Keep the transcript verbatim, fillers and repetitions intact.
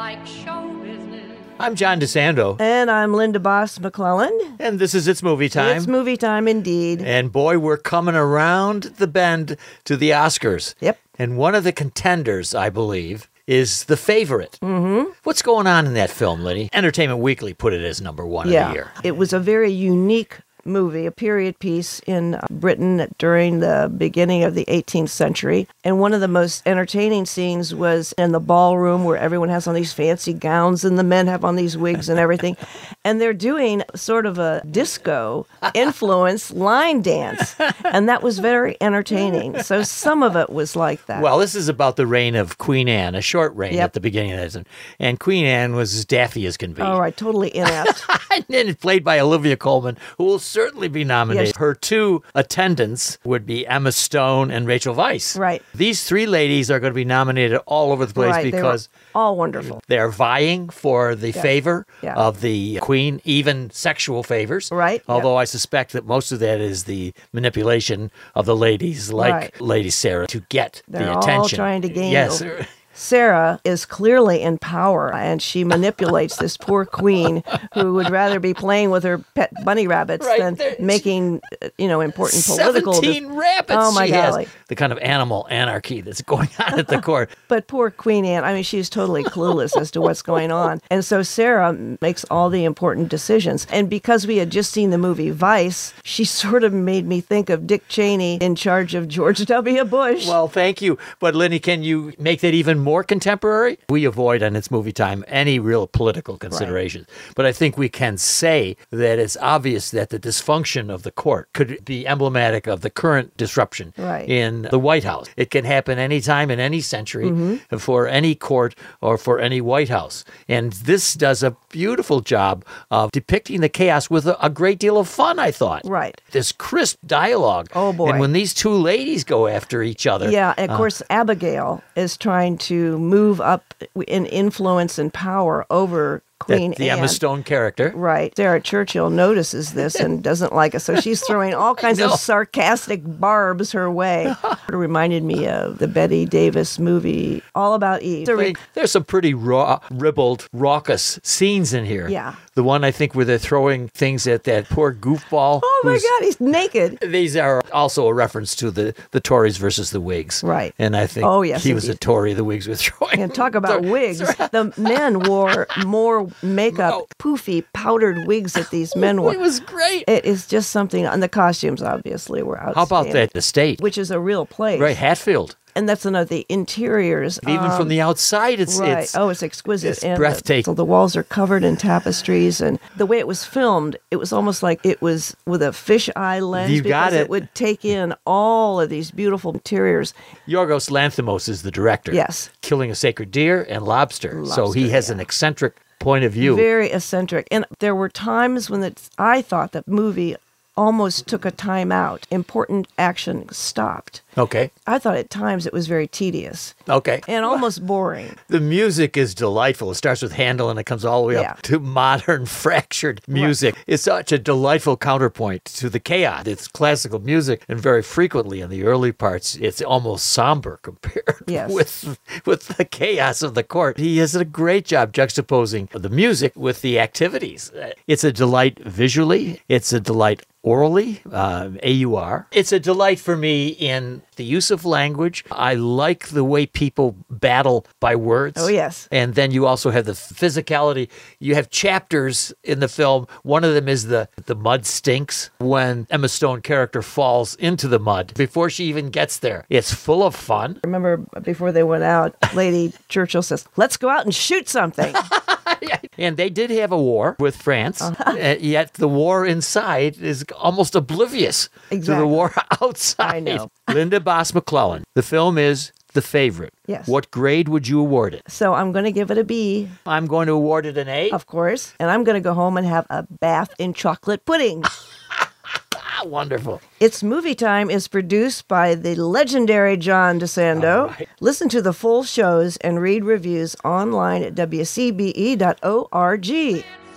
like show business. I'm John DeSando. And I'm Linda Boss McClelland. And this is It's Movie Time. It's movie time indeed. And boy, we're coming around the bend to the Oscars. Yep. And one of the contenders, I believe, is The Favorite. Mm-hmm. What's going on in that film, Liddy? Entertainment Weekly put it as number one yeah. of the year. It was a very unique movie, a period piece in Britain during the beginning of the eighteenth century. And one of the most entertaining scenes was in the ballroom where everyone has on these fancy gowns and the men have on these wigs and everything. And they're doing sort of a disco influence line dance. And that was very entertaining. So some of it was like that. Well, this is about the reign of Queen Anne, a short reign Yep. at the beginning of this. And Queen Anne was as daffy as can be. All right, totally inept. And then it's played by Olivia Colman, who will certainly be nominated. Yes. Her two attendants would be Emma Stone and Rachel Weisz. Right. These three ladies are going to be nominated all over the place Right, they were because all wonderful. they're vying for the Yeah. favor Yeah. of the queen, even sexual favors. Right, yeah. Although I suspect that most of that is the manipulation of the ladies, like Right. Lady Sarah, to get They're the all attention. trying to gain Yes. the- Sarah is clearly in power, and she manipulates this poor queen who would rather be playing with her pet bunny rabbits Right, than there- making, uh, you know, important political. seventeen rabbits Oh, my she has. golly. The kind of animal anarchy that's going on at the court. But poor Queen Anne, I mean, she's totally clueless as to what's going on. And so Sarah makes all the important decisions. And because we had just seen the movie Vice, she sort of made me think of Dick Cheney in charge of George W. Bush. Well, thank you. But, Lenny, can you make that even more contemporary? We avoid on It's Movie Time any real political considerations. Right. But I think we can say that it's obvious that the dysfunction of the court could be emblematic of the current disruption Right. in the White House. It can happen anytime in any century Mm-hmm. for any court or for any White House. And this does a beautiful job of depicting the chaos with a, a great deal of fun, I thought. Right. This crisp dialogue. Oh, boy. And when these two ladies go after each other. Yeah, and of uh, course, Abigail is trying to move up in influence and power over Queen that the Anne. Emma Stone character. Right. Sarah Churchill notices this and doesn't like it, so she's throwing all kinds of know. sarcastic barbs her way. It reminded me of the Betty Davis movie All About Eve. I mean, there's some pretty raw, ribald, raucous scenes in here. Yeah. The one, I think, where they're throwing things at that poor goofball. Oh my who's- God, he's naked. These are also a reference to the, the Tories versus the Whigs. Right. And I think Oh, yes, he was a indeed. Tory, the Whigs were throwing. And talk about Sorry. wigs. Sorry. The men wore more makeup, Oh. poofy, powdered wigs that these men wore. It was great. It is just something, and the costumes obviously were outstanding. How about that estate? Which is a real place. Right, Hatfield. And that's another, the interiors. Even um, from the outside, it's Right. it's oh, it's exquisite. it's and the- breathtaking. so the walls are covered in tapestries, and the way it was filmed, it was almost like it was with a fisheye lens. You got because it. it would take in all of these beautiful interiors. Yorgos Lanthimos is the director. Yes. Killing a Sacred Deer and Lobster. so he Lobster, has yeah. an eccentric point of view. Very eccentric. And there were times when it's, I thought the movie almost took a time out. Important action stopped. Okay. I thought at times it was very tedious Okay. and almost boring. The music is delightful. It starts with Handel and it comes all the way Yeah. up to modern fractured music. It's such a delightful counterpoint to the chaos. It's classical music, and very frequently in the early parts, it's almost somber compared Yes. with with the chaos of the court. He has a great job juxtaposing the music with the activities. It's a delight visually. It's a delight orally, uh, A U R. It's a delight for me in the use of language. I like the way people battle by words. Oh, yes. And then you also have the physicality. You have chapters in the film. One of them is the, the mud stinks, when Emma Stone character falls into the mud before she even gets there. It's full of fun. Remember before they went out, Lady Churchill says, "Let's go out and shoot something." And they did have a war with France, Uh-huh. uh, yet the war inside is almost oblivious to Exactly. the war outside. I know. Linda Boss McClellan. The film is The Favorite. Yes. What grade would you award it? So I'm going to give it a B, I'm going to award it an A. of course, and I'm going to go home and have a bath in chocolate pudding. Ah, wonderful. It's Movie Time is produced by the legendary John DeSando. All right. Listen to the full shows and read reviews online at W C B E dot org.